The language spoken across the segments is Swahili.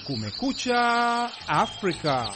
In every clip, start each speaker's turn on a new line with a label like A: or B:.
A: Kumekucha Afrika.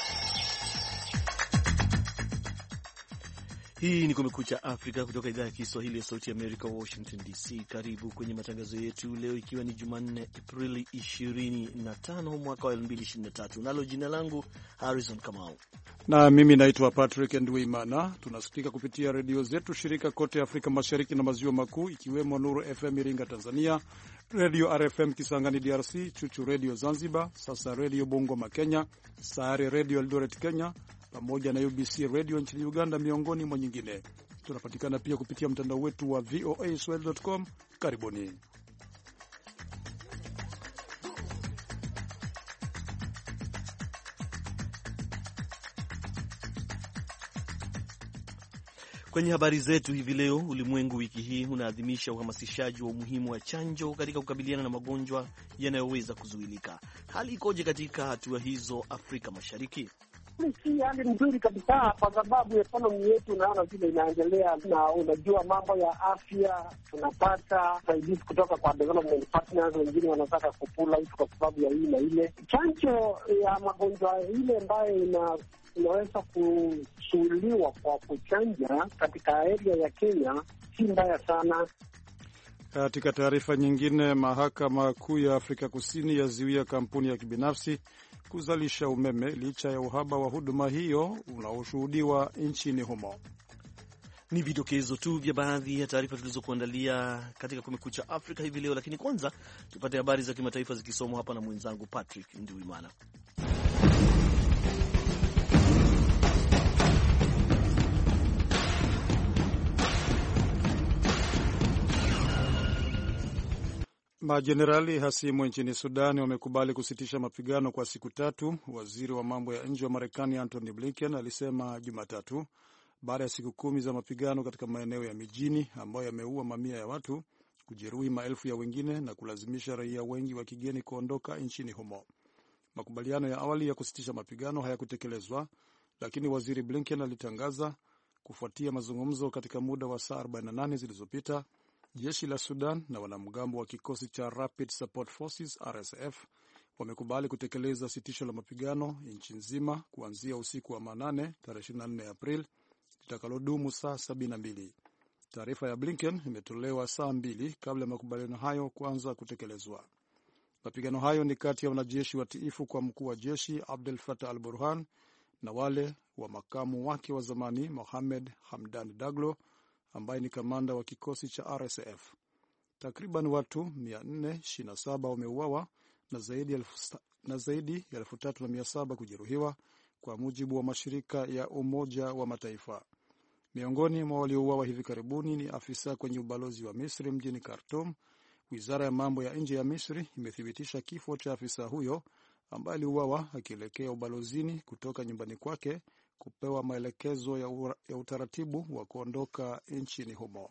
B: Hii ni Kumekucha Afrika kutoka idhaa ya Kiswahili ya Sauti ya Amerika, Washington DC. Karibu kwenye matangazo yetu leo, ikiwa ni Jumanne Aprili 25 mwaka wa 2023. Nalo jina langu Harrison Kamau
C: na mimi naitwa Patrick Ndwimana. Tunasikika kupitia redio zetu shirika kote Afrika Mashariki na Maziwa Makuu, ikiwemo Nuru FM Iringa Tanzania, Radio RFM Kisangani DRC, Chuchu Radio Zanzibar, Sasa Radio Bungoma Kenya, Sayare Radio Eldoret Kenya, pamoja na UBC Radio nchini Uganda, miongoni mwa nyingine. Tunapatikana pia kupitia mtandao wetu wa voaswahili.com. Karibuni.
B: Kwenye habari zetu hivi leo, ulimwengu wiki hii unaadhimisha uhamasishaji wa umuhimu wa chanjo katika kukabiliana na magonjwa yanayoweza kuzuilika. Hali ikoje katika hatua hizo Afrika Mashariki?
D: Si hali mzuri kabisa, kwa sababu ekonomi yetu naona vile inaendelea, na unajua mambo ya afya, tunapata saidizi kutoka kwa development partners, wengine wanataka kupula hitu kwa sababu ya hii na ile. Chanjo ya magonjwa ile ambayo inaweza kusuliwa kwa kuchanja katika area ya Kenya si mbaya sana.
C: Katika taarifa nyingine, mahakama kuu ya Afrika Kusini yazuia kampuni ya kibinafsi kuzalisha umeme licha ya uhaba wa huduma hiyo unaoshuhudiwa nchini humo.
B: Ni vidokezo tu vya baadhi ya taarifa tulizokuandalia katika Kumekucha Afrika hivi leo, lakini kwanza tupate habari za kimataifa zikisomwa hapa na mwenzangu Patrick Ndwimana.
C: Majenerali hasimu nchini Sudani wamekubali kusitisha mapigano kwa siku tatu, waziri wa mambo ya nje wa Marekani Antony Blinken alisema Jumatatu, baada ya siku 10 za mapigano katika maeneo ya mijini ambayo yameua mamia ya watu, kujeruhi maelfu ya wengine na kulazimisha raia wengi wa kigeni kuondoka nchini humo. Makubaliano ya awali ya kusitisha mapigano hayakutekelezwa, lakini waziri Blinken alitangaza kufuatia mazungumzo katika muda wa saa 48 zilizopita, jeshi la Sudan na wanamgambo wa kikosi cha Rapid Support Forces RSF wamekubali kutekeleza sitisho la mapigano nchi nzima kuanzia usiku wa manane tarehe 24 April litakalodumu saa 72. Taarifa ya Blinken imetolewa saa 2 kabla ya makubaliano hayo kuanza kutekelezwa. Mapigano hayo ni kati ya wanajeshi watiifu kwa mkuu wa jeshi Abdel Fattah al-Burhan na wale wa makamu wake wa zamani Mohamed Hamdan Daglo ambaye ni kamanda wa kikosi cha RSF. Takriban watu 427 wameuawa na zaidi ya 3,700 kujeruhiwa, kwa mujibu wa mashirika ya Umoja wa Mataifa. Miongoni mwa waliouawa hivi karibuni ni afisa kwenye ubalozi wa Misri mjini Khartoum. Wizara ya mambo ya nje ya Misri imethibitisha kifo cha afisa huyo ambaye aliuawa akielekea ubalozini kutoka nyumbani kwake kupewa maelekezo ya utaratibu wa kuondoka nchini humo.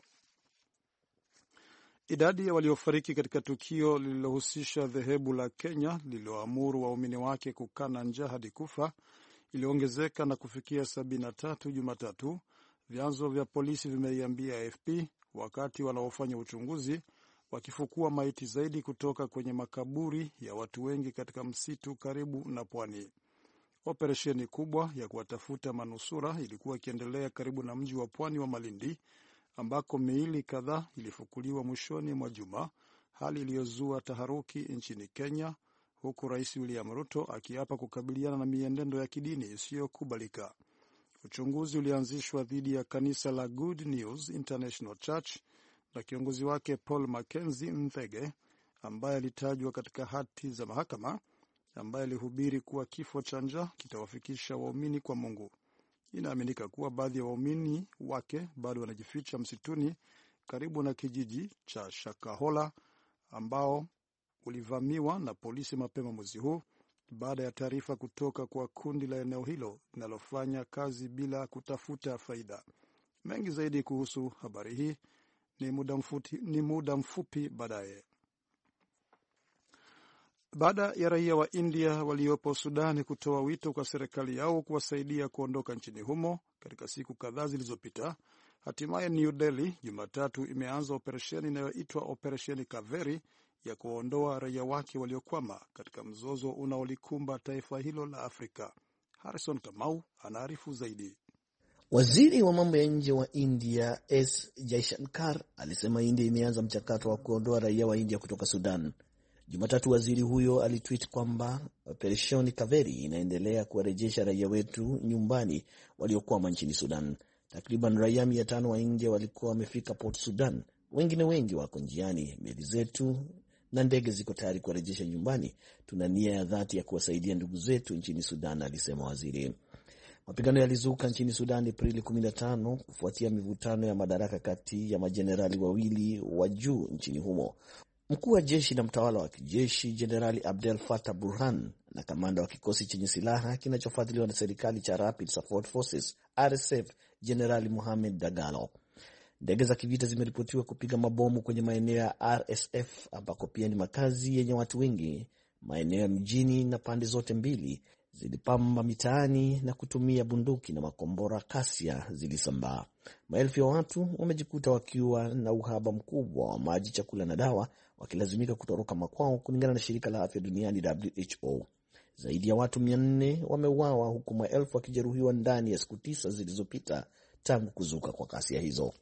C: Idadi ya waliofariki katika tukio lililohusisha dhehebu la Kenya lililoamuru waumini wake kukana njaa hadi kufa iliongezeka na kufikia 73 Jumatatu, vyanzo vya polisi vimeiambia AFP, wakati wanaofanya uchunguzi wakifukua maiti zaidi kutoka kwenye makaburi ya watu wengi katika msitu karibu na pwani. Operesheni kubwa ya kuwatafuta manusura ilikuwa ikiendelea karibu na mji wa pwani wa Malindi, ambako miili kadhaa ilifukuliwa mwishoni mwa juma, hali iliyozua taharuki nchini Kenya, huku Rais William Ruto akiapa kukabiliana na mienendo ya kidini isiyokubalika. Uchunguzi ulianzishwa dhidi ya kanisa la Good News International Church na kiongozi wake Paul Mackenzie Mthege, ambaye alitajwa katika hati za mahakama, ambaye alihubiri kuwa kifo cha njaa kitawafikisha waumini kwa Mungu. Inaaminika kuwa baadhi ya waumini wake bado wanajificha msituni karibu na kijiji cha Shakahola ambao ulivamiwa na polisi mapema mwezi huu baada ya taarifa kutoka kwa kundi la eneo hilo linalofanya kazi bila kutafuta faida. Mengi zaidi kuhusu habari hii ni muda mfupi baadaye. Baada ya raia wa India waliopo Sudani kutoa wito kwa serikali yao kuwasaidia kuondoka nchini humo katika siku kadhaa zilizopita, hatimaye New Delhi Jumatatu imeanza operesheni inayoitwa Operesheni Kaveri ya kuwaondoa raia wake waliokwama katika mzozo unaolikumba taifa hilo la Afrika. Harrison Kamau anaarifu zaidi.
B: Waziri wa mambo ya nje wa India S. Jaishankar alisema India imeanza mchakato wa kuondoa raia wa India kutoka Sudan. Jumatatu waziri huyo alitweet kwamba operesheni Kaveri inaendelea kuwarejesha raia wetu nyumbani waliokwama nchini Sudan. Takriban raia 500 wa India walikuwa wamefika Port Sudan. Wengine wengi wako njiani. Meli zetu na ndege ziko tayari kuwarejesha nyumbani. Tuna nia ya dhati ya kuwasaidia ndugu zetu nchini Sudan, alisema waziri. Mapigano yalizuka nchini Sudan Aprili 15 kufuatia mivutano ya madaraka kati ya majenerali wawili wa juu nchini humo. Mkuu wa jeshi na mtawala wa kijeshi Jenerali Abdel Fattah Burhan na kamanda wa kikosi chenye silaha kinachofadhiliwa na serikali cha Rapid Support Forces RSF Jenerali Mohamed Dagalo. Ndege za kivita zimeripotiwa kupiga mabomu kwenye maeneo ya RSF ambako pia ni makazi yenye watu wengi. Maeneo ya mjini na pande zote mbili zilipamba mitaani na kutumia bunduki na makombora. Kasia zilisambaa. Maelfu ya watu wamejikuta wakiwa na uhaba mkubwa wa maji, chakula na dawa, wakilazimika kutoroka makwao, kulingana na shirika la afya duniani WHO. Zaidi ya watu 400 wameuawa huku maelfu wakijeruhiwa ndani ya siku 9 zilizopita tangu kuzuka kwa kasia hizo.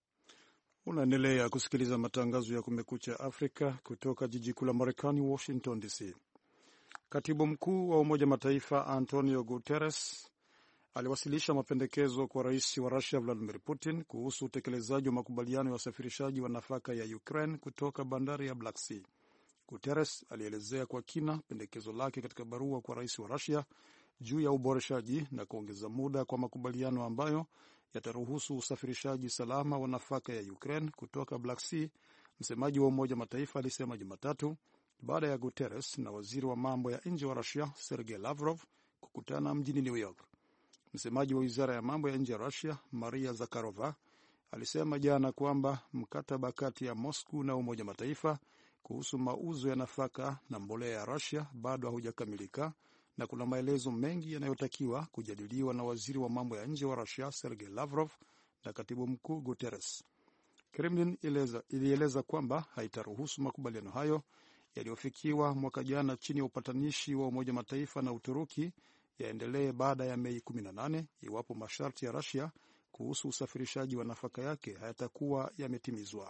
C: Unaendelea kusikiliza matangazo ya Kumekucha Afrika kutoka jiji kuu la Marekani, Washington DC. Katibu mkuu wa Umoja Mataifa Antonio Guterres aliwasilisha mapendekezo kwa rais wa Russia Vladimir Putin kuhusu utekelezaji wa makubaliano ya usafirishaji wa nafaka ya Ukraine kutoka bandari ya Black Sea. Guterres alielezea kwa kina pendekezo lake katika barua kwa rais wa Russia juu ya uboreshaji na kuongeza muda kwa makubaliano ambayo yataruhusu usafirishaji salama wa nafaka ya Ukraine kutoka Black Sea. Msemaji wa Umoja Mataifa alisema Jumatatu baada ya Guterres na waziri wa mambo ya nje wa Russia Sergei Lavrov kukutana mjini New York. Msemaji wa wizara ya mambo ya nje ya Russia Maria Zakharova alisema jana kwamba mkataba kati ya Moscow na Umoja Mataifa kuhusu mauzo ya nafaka na mbolea ya Russia bado haujakamilika na kuna maelezo mengi yanayotakiwa kujadiliwa na waziri wa mambo ya nje wa Russia Sergei Lavrov na katibu mkuu Guterres. Kremlin ilieleza kwamba haitaruhusu makubaliano hayo yaliyofikiwa mwaka jana chini ya upatanishi wa Umoja Mataifa na Uturuki yaendelee baada ya Mei 18 iwapo masharti ya Russia kuhusu usafirishaji wa nafaka yake hayatakuwa yametimizwa.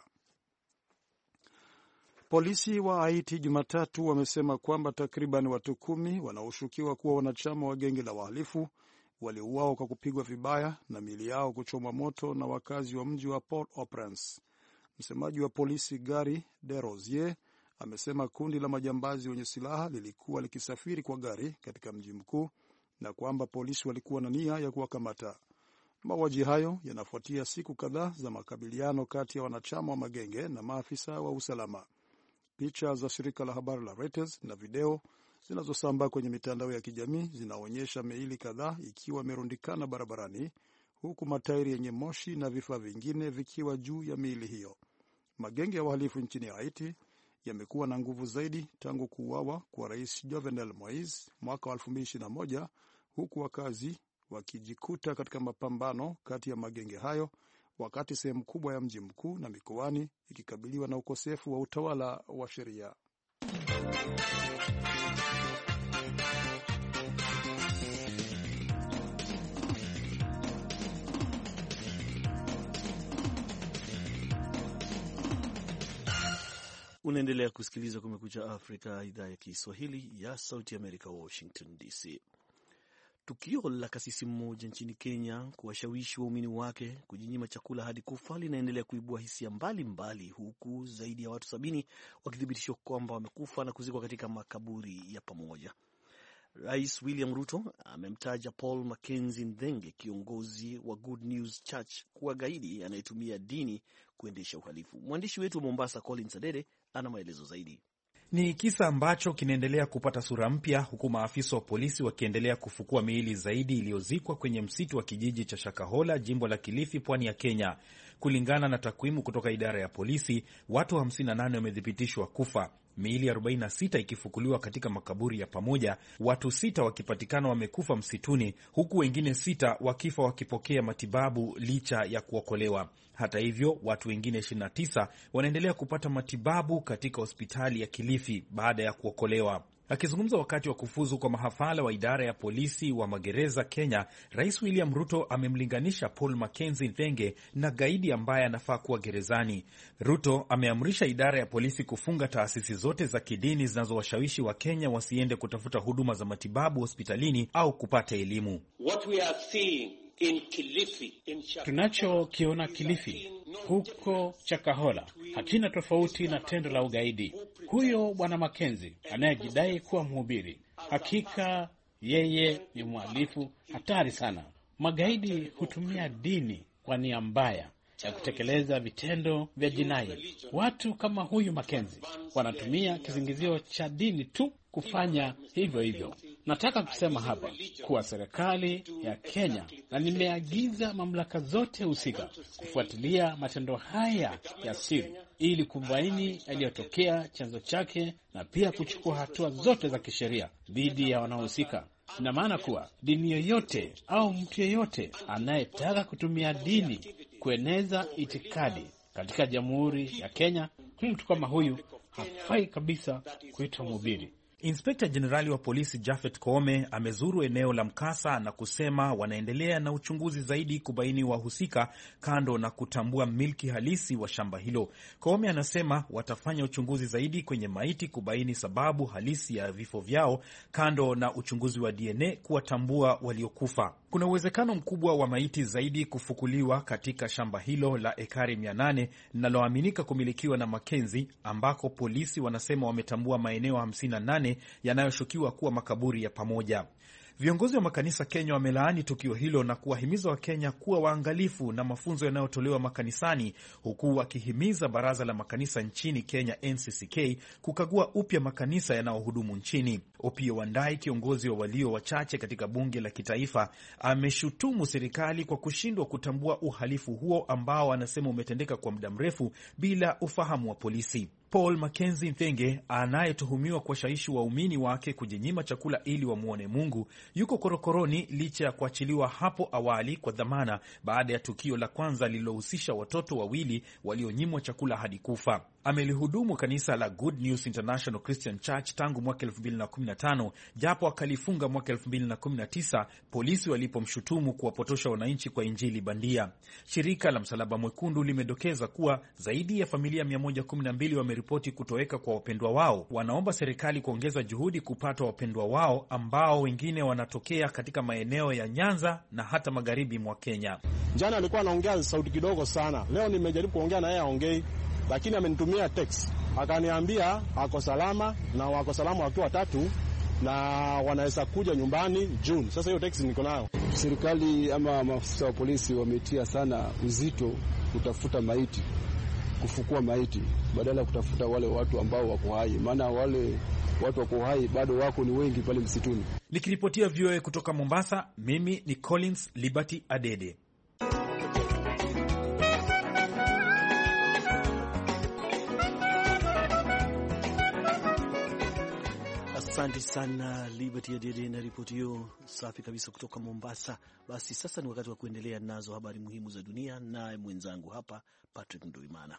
C: Polisi wa Haiti Jumatatu wamesema kwamba takriban watu 10 wanaoshukiwa kuwa wanachama wa genge la wahalifu waliuawa kwa kupigwa vibaya na miili yao kuchomwa moto na wakazi wa mji wa Port-au-Prince. Msemaji wa polisi Gary de Rosier amesema kundi la majambazi wenye silaha lilikuwa likisafiri kwa gari katika mji mkuu na kwamba polisi walikuwa na nia ya kuwakamata. Mauaji hayo yanafuatia siku kadhaa za makabiliano kati ya wanachama wa magenge na maafisa wa usalama. Picha za shirika la habari la Reuters na video zinazosambaa kwenye mitandao ya kijamii zinaonyesha miili kadhaa ikiwa imerundikana barabarani, huku matairi yenye moshi na vifaa vingine vikiwa juu ya miili hiyo. Magenge ya wahalifu nchini Haiti yamekuwa na nguvu zaidi tangu kuuawa kwa Rais Jovenel Moise mwaka wa 2021, huku wakazi wakijikuta katika mapambano kati ya magenge hayo, wakati sehemu kubwa ya mji mkuu na mikoani ikikabiliwa na ukosefu wa utawala wa sheria.
B: Unaendelea kusikiliza Kumekucha Afrika, idhaa ya Kiswahili ya Sauti Amerika, Washington DC. Tukio la kasisi mmoja nchini Kenya kuwashawishi waumini wake kujinyima chakula hadi kufa linaendelea kuibua hisia mbalimbali, huku zaidi ya watu 70 wakithibitishwa kwamba wamekufa na kuzikwa katika makaburi ya pamoja. Rais William Ruto amemtaja Paul Mackenzie Nthenge, kiongozi wa Good News Church, kuwa gaidi anayetumia dini kuendesha uhalifu. Mwandishi wetu wa Mombasa Collins Adede ana maelezo zaidi.
E: Ni kisa ambacho kinaendelea kupata sura mpya, huku maafisa wa polisi wakiendelea kufukua miili zaidi iliyozikwa kwenye msitu wa kijiji cha Shakahola, jimbo la Kilifi, pwani ya Kenya. Kulingana na takwimu kutoka idara ya polisi, watu 58 wamethibitishwa kufa, miili 46 ikifukuliwa katika makaburi ya pamoja, watu 6 wakipatikana wamekufa msituni, huku wengine 6 wakifa wakipokea matibabu licha ya kuokolewa. Hata hivyo, watu wengine 29 wanaendelea kupata matibabu katika hospitali ya Kilifi baada ya kuokolewa. Akizungumza wakati wa kufuzu kwa mahafala wa idara ya polisi wa magereza Kenya, Rais William Ruto amemlinganisha Paul Mackenzie Nthenge na gaidi ambaye anafaa kuwa gerezani. Ruto ameamrisha idara ya polisi kufunga taasisi zote za kidini zinazowashawishi wa Kenya wasiende kutafuta huduma za matibabu hospitalini au kupata elimu.
A: Tunachokiona Kilifi huko Chakahola hakina tofauti na tendo la ugaidi. Huyo Bwana Mackenzie anayejidai kuwa mhubiri, hakika yeye ni mhalifu hatari sana. Magaidi hutumia dini kwa nia mbaya ya kutekeleza vitendo vya jinai. Watu kama huyu Mackenzie wanatumia kisingizio cha dini tu kufanya hivyo hivyo. Nataka kusema hapa kuwa serikali ya Kenya, na nimeagiza mamlaka zote husika kufuatilia matendo haya ya siri ili kubaini yaliyotokea, chanzo chake, na pia kuchukua hatua zote za kisheria dhidi ya wanaohusika. Ina maana kuwa dini yoyote au mtu yeyote anayetaka kutumia dini kueneza itikadi katika Jamhuri ya Kenya, mtu kama huyu hafai kabisa kuitwa mhubiri.
E: Inspekta Jenerali wa polisi Japhet Koome amezuru eneo la mkasa na kusema wanaendelea na uchunguzi zaidi kubaini wahusika, kando na kutambua milki halisi wa shamba hilo. Koome anasema watafanya uchunguzi zaidi kwenye maiti kubaini sababu halisi ya vifo vyao, kando na uchunguzi wa DNA kuwatambua waliokufa. Kuna uwezekano mkubwa wa maiti zaidi kufukuliwa katika shamba hilo la ekari 800 linaloaminika kumilikiwa na Mackenzie, ambako polisi wanasema wametambua maeneo 58 yanayoshukiwa kuwa makaburi ya pamoja. Viongozi wa makanisa Kenya wamelaani tukio hilo na kuwahimiza Wakenya kuwa waangalifu na mafunzo yanayotolewa makanisani, huku wakihimiza baraza la makanisa nchini Kenya NCCK kukagua upya makanisa yanayohudumu nchini. Opiyo Wandayi, kiongozi wa walio wachache katika bunge la kitaifa, ameshutumu serikali kwa kushindwa kutambua uhalifu huo ambao anasema umetendeka kwa muda mrefu bila ufahamu wa polisi. Paul Mackenzie Nthenge, anayetuhumiwa kuwashawishi waumini wake kujinyima chakula ili wamuone Mungu, yuko korokoroni licha ya kuachiliwa hapo awali kwa dhamana baada ya tukio la kwanza lililohusisha watoto wawili walionyimwa chakula hadi kufa. Amelihudumu kanisa la Good News International Christian Church tangu mwaka 2015, japo akalifunga mwaka 2019 polisi walipomshutumu kuwapotosha wananchi kwa injili bandia. Shirika la Msalaba Mwekundu limedokeza kuwa zaidi ya familia 112 wameripoti kutoweka kwa wapendwa wao. Wanaomba serikali kuongeza juhudi kupata wapendwa wao ambao wengine wanatokea katika maeneo ya Nyanza na hata magharibi mwa Kenya.
F: Jana alikuwa anaongea sauti kidogo sana. Leo nimejaribu kuongea na yeye aongei, lakini amenitumia text. Akaniambia ako salama na wako salama wakiwa 3 na wanaweza kuja nyumbani June. Sasa hiyo text niko nayo.
G: Serikali ama maafisa wa polisi wametia sana uzito kutafuta maiti, kufukua maiti badala ya kutafuta wale watu ambao wako hai, maana wale watu wako hai bado wako ni wengi pale msituni.
E: Nikiripotia VOA kutoka Mombasa, mimi ni Collins Liberty Adede.
B: Asante sana Liberty Adede na ripoti hiyo safi kabisa kutoka Mombasa. Basi sasa ni wakati wa kuendelea nazo habari muhimu za dunia, naye mwenzangu hapa Patrick Nduimana.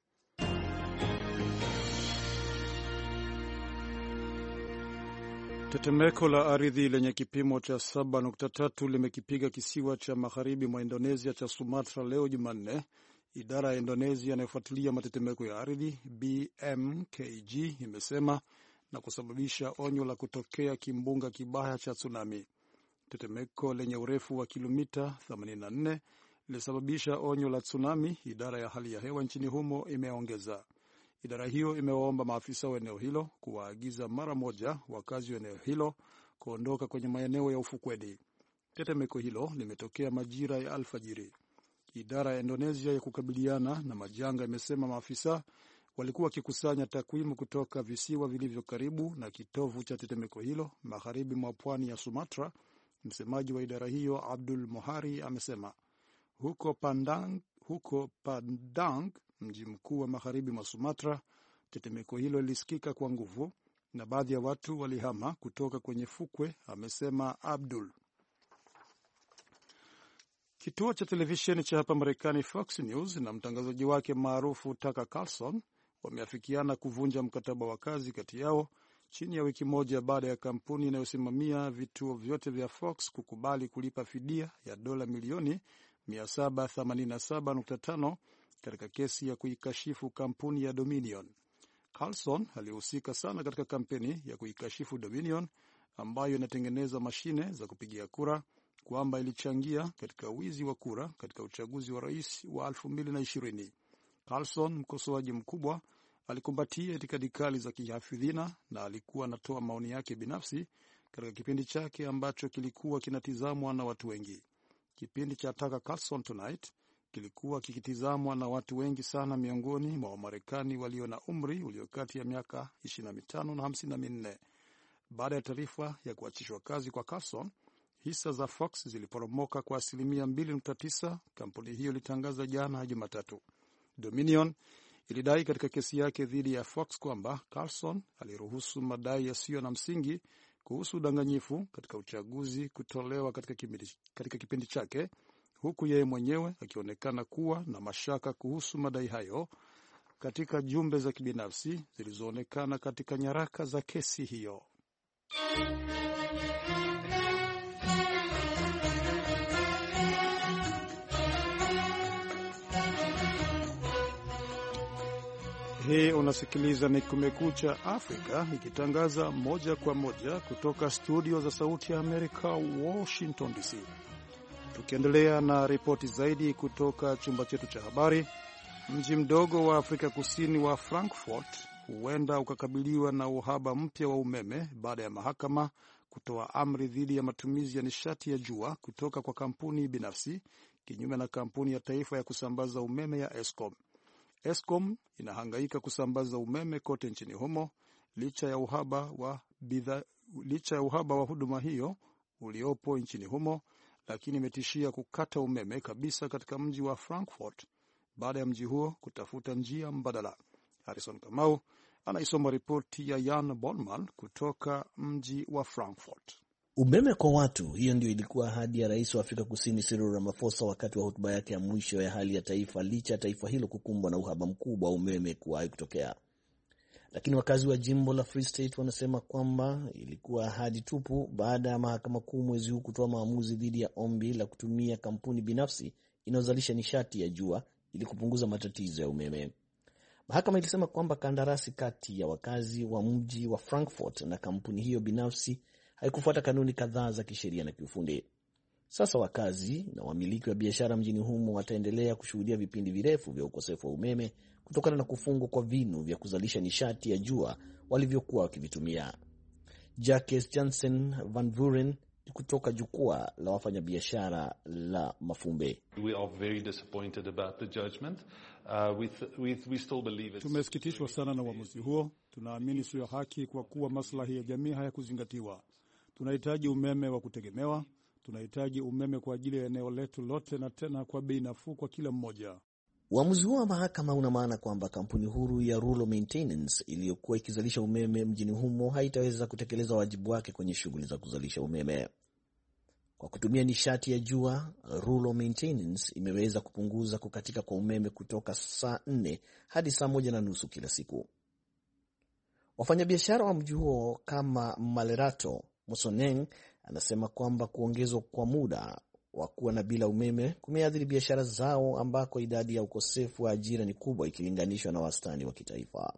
C: Tetemeko la ardhi lenye kipimo cha 7.3 limekipiga kisiwa cha magharibi mwa Indonesia cha Sumatra leo Jumanne. Idara ya Indonesia inayofuatilia matetemeko ya ardhi BMKG imesema, na kusababisha onyo la kutokea kimbunga kibaya cha tsunami. Tetemeko lenye urefu wa kilomita 84 lilisababisha onyo la tsunami, idara ya hali ya hewa nchini humo imeongeza. Idara hiyo imewaomba maafisa wa eneo hilo kuwaagiza mara moja wakazi wa eneo hilo kuondoka kwenye maeneo ya ufukweni. Tetemeko hilo limetokea majira ya alfajiri. Idara ya Indonesia ya kukabiliana na majanga imesema maafisa walikuwa wakikusanya takwimu kutoka visiwa vilivyo karibu na kitovu cha tetemeko hilo magharibi mwa pwani ya Sumatra. Msemaji wa idara hiyo Abdul Mohari amesema huko Padang, mji mkuu wa magharibi mwa Sumatra. Tetemeko hilo lilisikika kwa nguvu na baadhi ya watu walihama kutoka kwenye fukwe, amesema Abdul. Kituo cha televisheni cha hapa Marekani Fox News na mtangazaji wake maarufu Tucker Carlson wameafikiana kuvunja mkataba wa kazi kati yao chini ya wiki moja baada ya kampuni inayosimamia vituo vyote vya Fox kukubali kulipa fidia ya dola milioni 787.5 katika kesi ya kuikashifu kampuni ya Dominion. Carlson alihusika sana katika kampeni ya kuikashifu Dominion ambayo inatengeneza mashine za kupigia kura kwamba ilichangia katika wizi wa kura katika uchaguzi wa rais wa 2020. Carlson, mkosoaji mkubwa, alikumbatia itikadi kali za kihafidhina na alikuwa anatoa maoni yake binafsi katika kipindi chake ambacho kilikuwa kinatizamwa na watu wengi. Kipindi cha Tucker Carlson Tonight kilikuwa kikitizamwa na watu wengi sana miongoni mwa Wamarekani walio na umri ulio kati ya miaka 25 na 54. Baada ya taarifa ya kuachishwa kazi kwa Carlson, hisa za Fox ziliporomoka kwa 2.9%, kampuni hiyo ilitangaza jana Jumatatu. Dominion ilidai katika kesi yake dhidi ya Fox kwamba Carlson aliruhusu madai yasiyo na msingi kuhusu udanganyifu katika uchaguzi kutolewa katika kipindi chake, huku yeye mwenyewe akionekana kuwa na mashaka kuhusu madai hayo katika jumbe za kibinafsi zilizoonekana katika nyaraka za kesi hiyo. Hii unasikiliza ni Kumekucha Afrika, ikitangaza moja kwa moja kutoka studio za Sauti ya Amerika, Washington DC. Tukiendelea na ripoti zaidi kutoka chumba chetu cha habari, mji mdogo wa Afrika Kusini wa Frankfurt huenda ukakabiliwa na uhaba mpya wa umeme baada ya mahakama kutoa amri dhidi ya matumizi ya nishati ya jua kutoka kwa kampuni binafsi, kinyume na kampuni ya taifa ya kusambaza umeme ya Eskom. Eskom inahangaika kusambaza umeme kote nchini humo licha ya uhaba wa huduma hiyo uliopo nchini humo, lakini imetishia kukata umeme kabisa katika mji wa Frankfurt baada ya mji huo kutafuta njia mbadala. Harrison Kamau anaisoma ripoti ya Jan Bolman kutoka mji wa Frankfurt.
B: Umeme kwa watu, hiyo ndio ilikuwa ahadi ya rais wa Afrika Kusini Cyril Ramaphosa wakati wa hotuba yake ya mwisho ya hali ya taifa, licha ya taifa hilo kukumbwa na uhaba mkubwa wa umeme kuwahi kutokea. Lakini wakazi wa jimbo la Free State wanasema kwamba ilikuwa ahadi tupu baada ya mahakama kuu mwezi huu kutoa maamuzi dhidi ya ombi la kutumia kampuni binafsi inayozalisha nishati ya jua ili kupunguza matatizo ya umeme. Mahakama ilisema kwamba kandarasi kati ya wakazi wa mji wa Frankfurt na kampuni hiyo binafsi haikufuata kanuni kadhaa za kisheria na kiufundi. Sasa wakazi na wamiliki wa biashara mjini humo wataendelea kushuhudia vipindi virefu vya ukosefu wa umeme kutokana na kufungwa kwa vinu vya kuzalisha nishati ya jua walivyokuwa wakivitumia. Jacques Jansen Van Vuren kutoka jukwaa la wafanyabiashara la Mafumbe.
C: Tumesikitishwa sana na uamuzi huo. Tunaamini sio haki kwa kuwa maslahi ya jamii hayakuzingatiwa. Tunahitaji umeme wa kutegemewa. Tunahitaji umeme kwa ajili ya eneo letu lote na tena kwa bei nafuu kwa kila mmoja.
B: Uamuzi huo wa mahakama una maana kwamba kampuni huru ya Rural Maintenance iliyokuwa ikizalisha umeme mjini humo haitaweza kutekeleza wajibu wake kwenye shughuli za kuzalisha umeme. Kwa kutumia nishati ya jua, Rural Maintenance imeweza kupunguza kukatika kwa umeme kutoka saa 4 hadi saa 1:30 kila siku. Wafanyabiashara wa mji huo kama Malerato Musoneng anasema kwamba kuongezwa kwa muda wa kuwa na bila umeme kumeathiri biashara zao, ambako idadi ya ukosefu wa ajira ni kubwa ikilinganishwa na wastani wa kitaifa.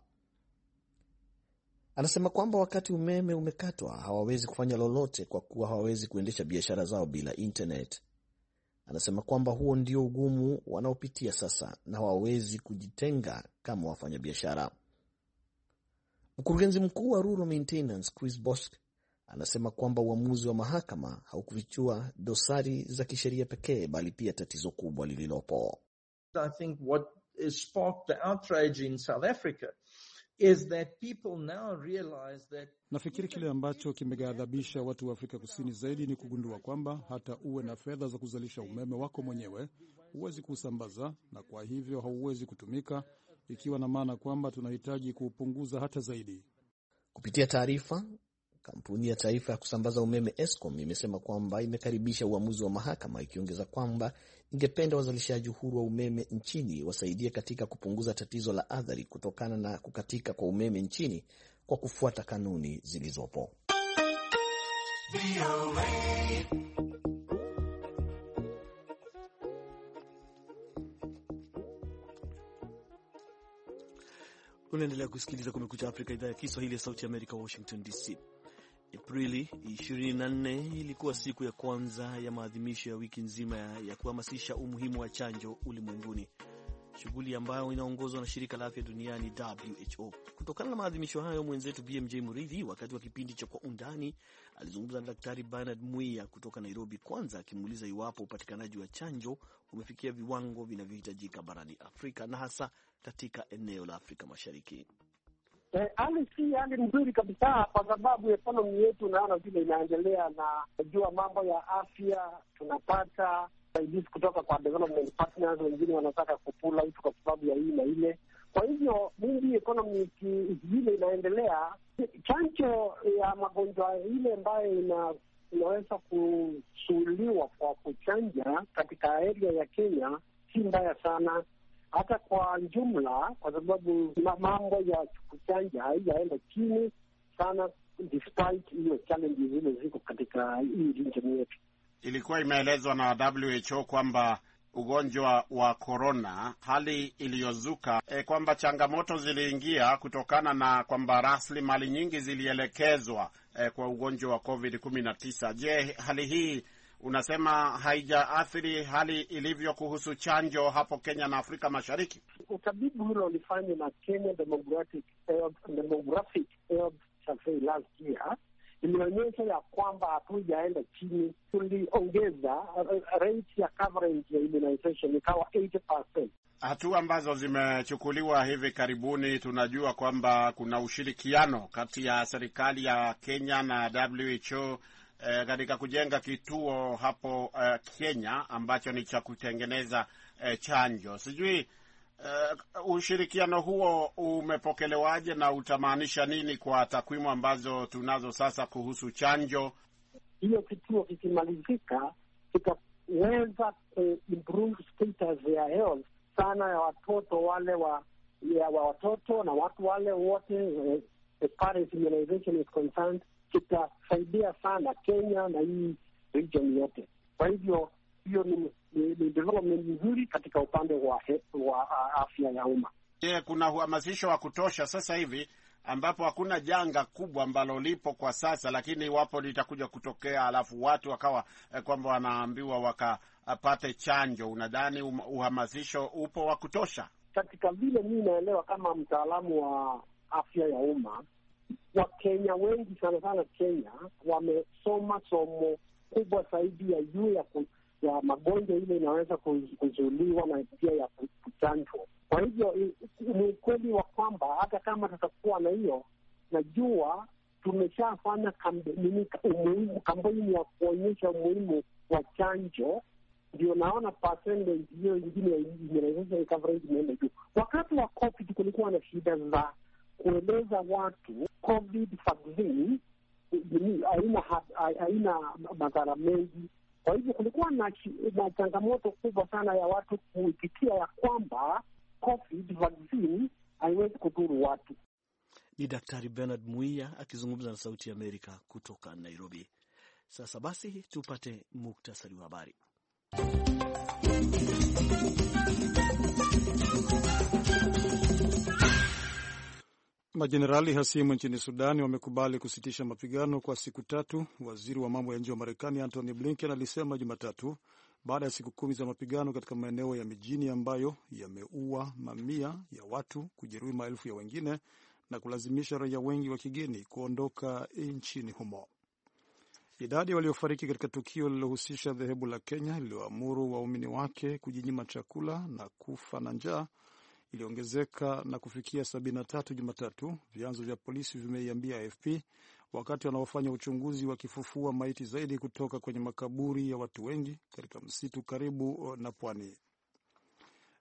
B: Anasema kwamba wakati umeme umekatwa hawawezi kufanya lolote kwa kuwa hawawezi kuendesha biashara zao bila internet. Anasema kwamba huo ndio ugumu wanaopitia sasa na hawawezi kujitenga kama wafanyabiashara. Mkurugenzi mkuu wa Rural Maintenance Chris Bosk anasema kwamba uamuzi wa mahakama haukufichua dosari za kisheria pekee bali pia tatizo kubwa lililopo.
H: I think what has sparked the outrage in South Africa is that people now realize that.
C: Nafikiri kile ambacho kimeghadhabisha watu wa Afrika Kusini zaidi ni kugundua kwamba hata uwe na fedha za kuzalisha umeme wako mwenyewe, huwezi kuusambaza, na kwa hivyo hauwezi kutumika, ikiwa na maana kwamba tunahitaji kuupunguza hata zaidi.
B: Kupitia taarifa, kampuni ya taifa ya kusambaza umeme Eskom imesema kwamba imekaribisha uamuzi wa mahakama, ikiongeza kwamba ingependa wazalishaji huru wa umeme nchini wasaidie katika kupunguza tatizo la athari kutokana na kukatika kwa umeme nchini kwa kufuata kanuni zilizopo. Unaendelea kusikiliza Kumekucha Afrika, idhaa ya Kiswahili ya Sauti ya Amerika, Washington DC. Aprili 24 ilikuwa siku ya kwanza ya maadhimisho ya wiki nzima ya kuhamasisha umuhimu wa chanjo ulimwenguni, shughuli ambayo inaongozwa na shirika la afya duniani WHO. Kutokana na maadhimisho hayo, mwenzetu BMJ Muridhi wakati wa kipindi cha Kwa Undani alizungumza na Daktari Bernard Muia kutoka Nairobi, kwanza akimuuliza iwapo upatikanaji wa chanjo umefikia viwango vinavyohitajika barani Afrika na hasa katika eneo la Afrika Mashariki.
D: Hali si hali nzuri kabisa, kwa sababu ekonomi yetu naona vile inaendelea, na najua mambo ya afya tunapata usaidizi kutoka kwa development partners, wengine wanataka kupula itu kwa sababu ya hii na ile. Kwa hivyo mingi ekonomi vile inaendelea, chanjo ya magonjwa ile ambayo inaweza kusuliwa kwa kuchanja katika area ya Kenya si mbaya sana hata kwa jumla, kwa sababu mambo ya kuchanja haijaenda chini sana despite hiyo challenge zile ziko katika hii region yetu.
I: Ilikuwa imeelezwa na WHO kwamba ugonjwa wa corona, hali iliyozuka kwamba changamoto ziliingia kutokana na kwamba rasilimali nyingi zilielekezwa kwa ugonjwa wa COVID-19. Je, hali hii unasema haijaathiri hali ilivyo kuhusu chanjo hapo Kenya na Afrika Mashariki?
D: Utabibu hilo ulifanywa na Kenya Demographic Health Survey last year, ilionyesha ya kwamba hatujaenda chini. Tuliongeza rate ya coverage ya immunization ikawa 80%.
I: Hatua ambazo zimechukuliwa hivi karibuni, tunajua kwamba kuna ushirikiano kati ya serikali ya Kenya na WHO katika kujenga kituo hapo Kenya ambacho ni cha kutengeneza chanjo. Sijui ushirikiano huo umepokelewaje na utamaanisha nini kwa takwimu ambazo tunazo sasa kuhusu chanjo?
D: Hiyo kituo kikimalizika kitaweza improve status ya health sana ya watoto wale ya watoto na watu wale wote, as far as immunization is concerned, kitasaidia sana Kenya na hii region yote. Kwa hivyo hiyo ni development nzuri katika upande wa afya ya umma.
I: Je, kuna uhamasisho wa kutosha sasa hivi ambapo hakuna janga kubwa ambalo lipo kwa sasa, lakini iwapo litakuja kutokea alafu watu wakawa kwamba wanaambiwa wakapate chanjo, unadhani uhamasisho upo wa kutosha?
D: Katika vile mimi naelewa kama mtaalamu wa afya ya umma, Wakenya wengi sana sana Kenya wamesoma somo kubwa zaidi ya juu ya magonjwa ile inaweza kuzuiliwa na pia ya kuchanjwa. Kwa hivyo ni ukweli wa kwamba hata kama tutakuwa na hiyo, najua tumeshafanya kampeni ya kuonyesha umuhimu wa chanjo, ndio naona percentage hiyo ingine ya immunization coverage imeenda juu. Wakati wa COVID kulikuwa na shida za kueleza watu COVID vaccine haina madhara mengi. Kwa hivyo kulikuwa na changamoto kubwa sana ya watu kuipitia ya kwamba COVID vaccine haiwezi kudhuru watu.
B: Ni Daktari Bernard Muia akizungumza na Sauti ya Amerika kutoka Nairobi. Sasa basi tupate muktasari wa habari.
C: Majenerali hasimu nchini Sudani wamekubali kusitisha mapigano kwa siku tatu, waziri wa mambo ya nje wa Marekani Antony Blinken alisema Jumatatu, baada ya siku 10 za mapigano katika maeneo ya mijini ambayo yameua mamia ya watu, kujeruhi maelfu ya wengine na kulazimisha raia wengi wa kigeni kuondoka nchini humo. Idadi waliofariki katika tukio lililohusisha dhehebu la Kenya lililoamuru waumini wake kujinyima chakula na kufa na njaa iliongezeka na kufikia 73 Jumatatu, vyanzo vya polisi vimeiambia AFP, wakati wanaofanya uchunguzi wakifufua maiti zaidi kutoka kwenye makaburi ya watu wengi katika msitu karibu na pwani.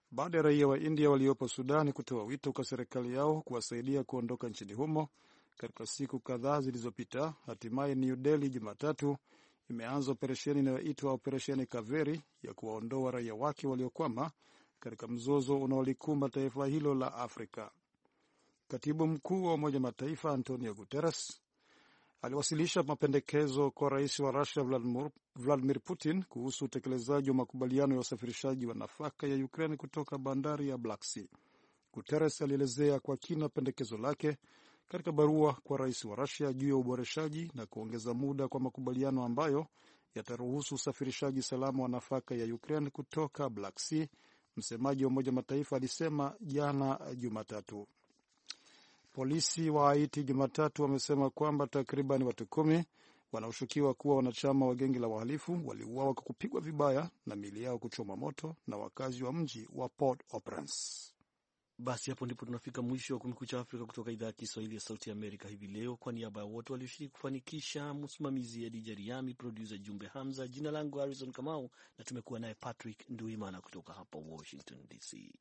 C: baada ya raia wa India waliopo Sudani kutoa wito kwa serikali yao kuwasaidia kuondoka nchini humo katika siku kadhaa zilizopita. Hatimaye New Delhi Jumatatu imeanza operesheni inayoitwa Operesheni Kaveri ya kuwaondoa raia wake waliokwama katika mzozo unaolikumba taifa hilo la Afrika. Katibu mkuu wa Umoja Mataifa Antonio Guterres aliwasilisha mapendekezo kwa rais wa Russia Vladimir Putin kuhusu utekelezaji wa makubaliano ya usafirishaji wa nafaka ya Ukraine kutoka bandari ya Black Sea. Guterres alielezea kwa kina pendekezo lake katika barua kwa rais wa Russia juu ya uboreshaji na kuongeza muda kwa makubaliano ambayo yataruhusu usafirishaji salama wa nafaka ya Ukraine kutoka Black Sea, msemaji wa Umoja Mataifa alisema jana Jumatatu. Polisi wa Haiti Jumatatu wamesema kwamba takriban watu 10 wanaoshukiwa kuwa wanachama wa genge la wahalifu waliuawa kwa kupigwa vibaya na miili yao kuchoma moto na wakazi wa mji wa Port-au-Prince.
B: Basi hapo ndipo tunafika mwisho wa Kumekucha Afrika kutoka idhaa ya Kiswahili ya Sauti ya Amerika hivi leo. Kwa niaba ya wote walioshiriki kufanikisha, msimamizi Adija Riami, producer Jumbe Hamza, jina langu Harrison Kamau na tumekuwa naye Patrick Nduimana kutoka hapa Washington DC.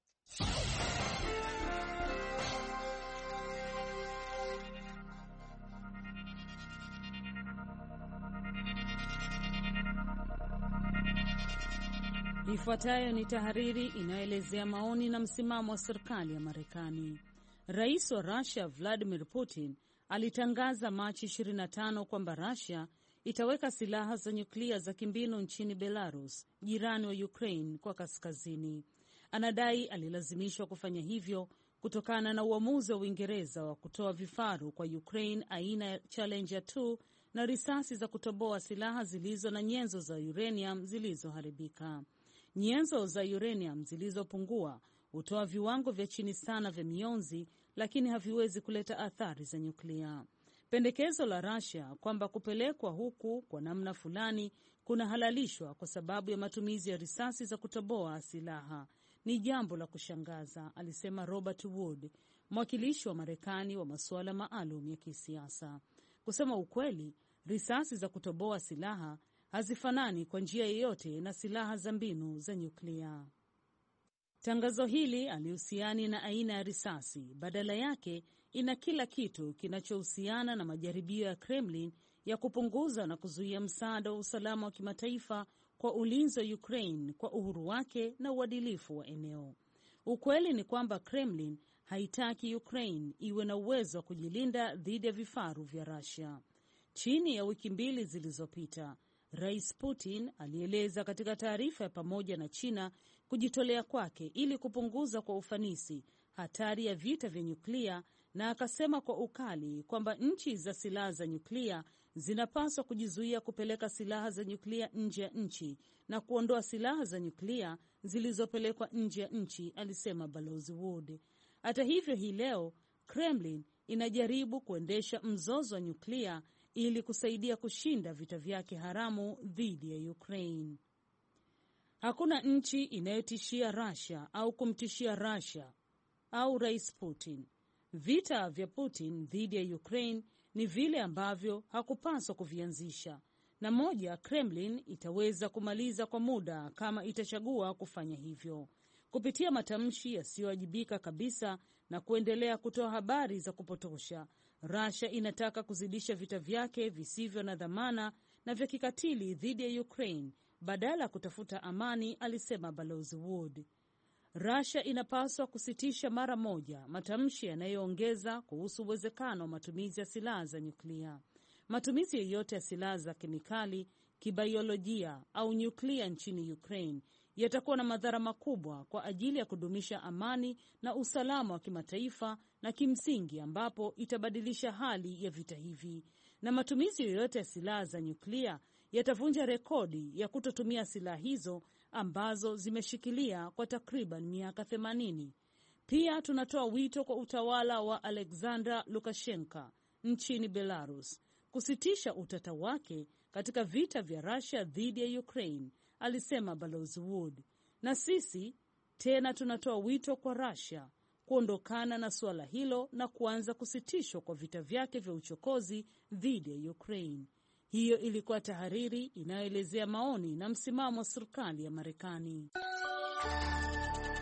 J: Ifuatayo ni tahariri inayoelezea maoni na msimamo wa serikali ya Marekani. Rais wa Russia Vladimir Putin alitangaza Machi 25 kwamba Russia itaweka silaha za nyuklia za kimbinu nchini Belarus, jirani wa Ukraine kwa kaskazini. Anadai alilazimishwa kufanya hivyo kutokana na uamuzi wa Uingereza wa kutoa vifaru kwa Ukraine aina ya Challenger 2 na risasi za kutoboa silaha zilizo na nyenzo za uranium zilizoharibika. Nyenzo za uranium zilizopungua hutoa viwango vya chini sana vya mionzi, lakini haviwezi kuleta athari za nyuklia. Pendekezo la Russia kwamba kupelekwa huku kwa namna fulani kunahalalishwa kwa sababu ya matumizi ya risasi za kutoboa silaha ni jambo la kushangaza, alisema Robert Wood, mwakilishi wa Marekani wa masuala maalum ya kisiasa. Kusema ukweli, risasi za kutoboa silaha hazifanani kwa njia yoyote na silaha za mbinu za nyuklia. Tangazo hili alihusiani na aina ya risasi, badala yake ina kila kitu kinachohusiana na majaribio ya Kremlin ya kupunguza na kuzuia msaada wa usalama wa kimataifa kwa ulinzi wa Ukraine kwa uhuru wake na uadilifu wa eneo. Ukweli ni kwamba Kremlin haitaki Ukraine iwe na uwezo wa kujilinda dhidi ya vifaru vya Russia. Chini ya wiki 2 zilizopita, Rais Putin alieleza katika taarifa ya pamoja na China kujitolea kwake ili kupunguza kwa ufanisi hatari ya vita vya nyuklia, na akasema kwa ukali kwamba nchi za silaha za nyuklia zinapaswa kujizuia kupeleka silaha za nyuklia nje ya nchi na kuondoa silaha za nyuklia zilizopelekwa nje ya nchi, alisema Balozi Wood. Hata hivyo, hii leo Kremlin inajaribu kuendesha mzozo wa nyuklia ili kusaidia kushinda vita vyake haramu dhidi ya Ukraine. Hakuna nchi inayotishia Russia au kumtishia Russia au Rais Putin. Vita vya Putin dhidi ya Ukraine ni vile ambavyo hakupaswa kuvianzisha, na moja, Kremlin itaweza kumaliza kwa muda kama itachagua kufanya hivyo. Kupitia matamshi yasiyowajibika kabisa na kuendelea kutoa habari za kupotosha, Russia inataka kuzidisha vita vyake visivyo na dhamana na vya kikatili dhidi ya Ukraine badala ya kutafuta amani, alisema Balozi Wood. Russia inapaswa kusitisha mara moja matamshi yanayoongeza kuhusu uwezekano wa matumizi ya silaha za nyuklia. Matumizi yoyote ya silaha za kemikali, kibaiolojia au nyuklia nchini Ukraine yatakuwa na madhara makubwa kwa ajili ya kudumisha amani na usalama wa kimataifa na kimsingi, ambapo itabadilisha hali ya vita hivi. Na matumizi yoyote ya silaha za nyuklia yatavunja rekodi ya kutotumia silaha hizo ambazo zimeshikilia kwa takriban miaka 80. Pia tunatoa wito kwa utawala wa Alexander Lukashenko nchini Belarus kusitisha utata wake katika vita vya Russia dhidi ya Ukraine, alisema Balozi Wood. Na sisi tena tunatoa wito kwa Russia kuondokana na suala hilo na kuanza kusitishwa kwa vita vyake vya uchokozi dhidi ya Ukraine. Hiyo ilikuwa tahariri inayoelezea maoni na msimamo wa serikali ya Marekani.